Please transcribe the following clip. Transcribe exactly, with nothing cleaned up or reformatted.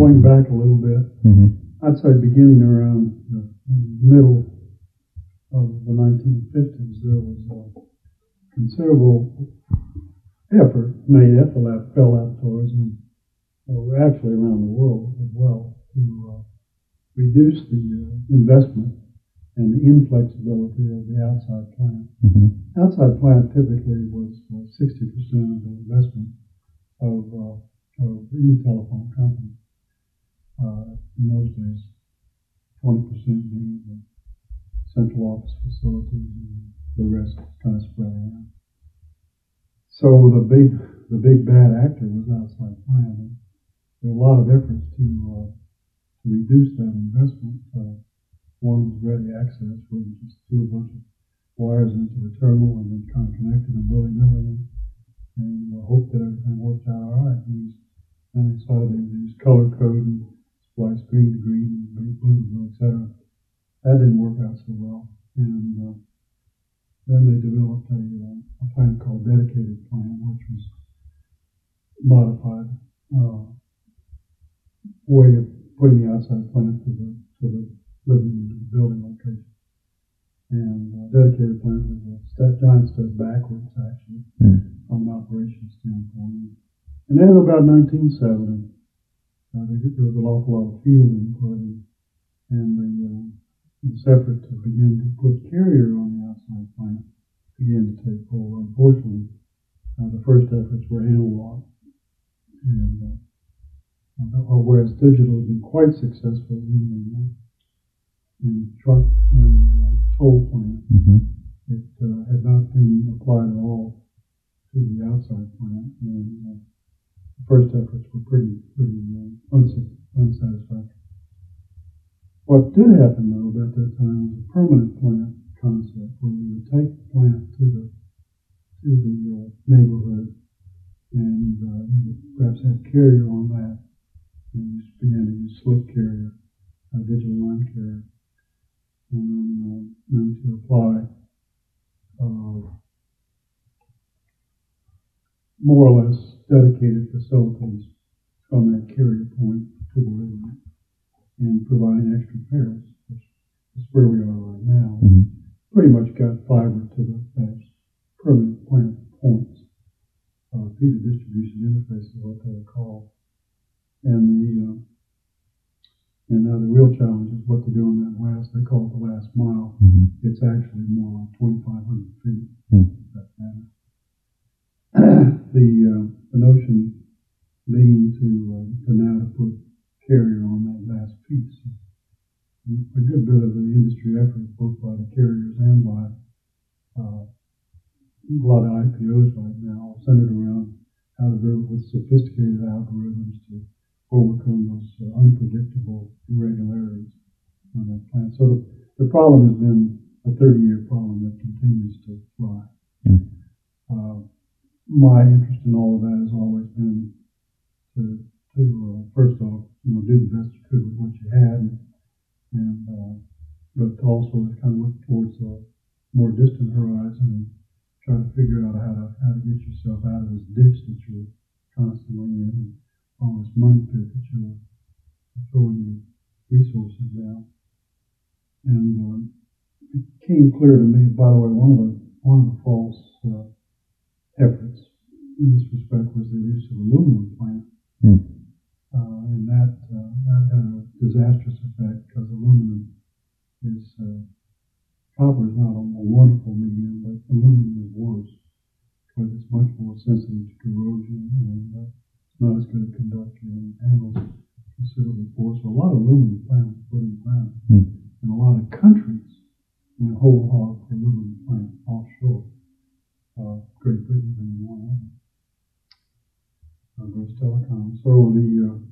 going back a little bit, mm-hmm. I'd say beginning around the middle of the nineteen fifties, there was a considerable effort made at the lab, Bell Laboratories and uh, actually around the world as well to uh, reduce the uh, investment and the inflexibility of the outside plant. Mm-hmm. Outside plant typically was uh, sixty percent of the investment of, uh, of any telephone company. Uh, in those days, twenty percent being the central office facilities and the rest kind of spread around. So the big, the big bad actor was outside plant. And there were a lot of efforts to, uh, to reduce that investment. Uh, One was ready access, where you just threw a bunch of wires into the terminal and then kind of connected them willy-nilly and, and uh, hoped that everything worked out all right. And then they decided they would use color code and splice green to green and blue to blue, et cetera. That didn't work out so well. And uh, then they developed a, uh, a plant called dedicated plant, which was modified uh, way of putting the outside plant to the to the living into the building location. And uh, dedicated plant was a step, giant step backwards, actually, mm. from an operations standpoint. And then about nineteen seventy, uh, there, there was an awful lot of field input, and, and the, uh, this effort to begin to put carrier on the outside plant began to take hold. Unfortunately, uh, the first efforts were analog. And uh, uh, whereas digital had been quite successful in the uh, in truck and uh, toll plant, mm-hmm. it uh, had not been applied at all to the outside plant, and uh, the first efforts were pretty pretty uh, uns- unsatisfactory. What did happen though about that time was a permanent plant concept, where you would take the plant to the to the uh, neighborhood, and uh, you would perhaps have carrier on that, and you began to use slip carrier, a digital line carrier. And then, uh, then to apply uh, more or less dedicated facilities from that carrier point to the living and providing extra pairs, which is where we are right now. Mm-hmm. Pretty much got fiber to the base, permanent plant points. Uh, feeder distribution interface is what they're called. And the uh, And now the real challenge is what to do in that last, they call it the last mile. Mm-hmm. It's actually more like twenty-five hundred feet. Mm-hmm. That the, uh, the notion being to, uh, to now to put carrier on that last piece. A good bit of the industry effort, both by the carriers and by uh, a lot of I P Os right now, centered around how to build with sophisticated algorithms to overcome those uh, unpredictable irregularities on that plant. So the, the problem has been a thirty-year problem that continues to thrive. Mm. Uh, my interest in all of that has always been to, to uh, first off, you know, do the best you could with what you had, and, and uh, but also to kind of look towards a more distant horizon and try to figure out how to how to get yourself out of this ditch that you're constantly in. And, all this money pit that you're throwing your resources down. And uh, it became clear to me, by the way, one of the one of the false uh, efforts in this respect was the use of aluminum plant. Mm. Uh, and that, uh, that had a disastrous effect because aluminum is, uh, copper is not a, a wonderful medium, but aluminum is worse because it's much more sensitive to corrosion and uh, not as good a conductor and handles considerable force. So a lot of aluminum plant was put in the ground. Mm. And a lot of countries went whole hog for aluminum plant offshore. Uh, Great Britain being one of them. Uh, British Telecom. So the uh,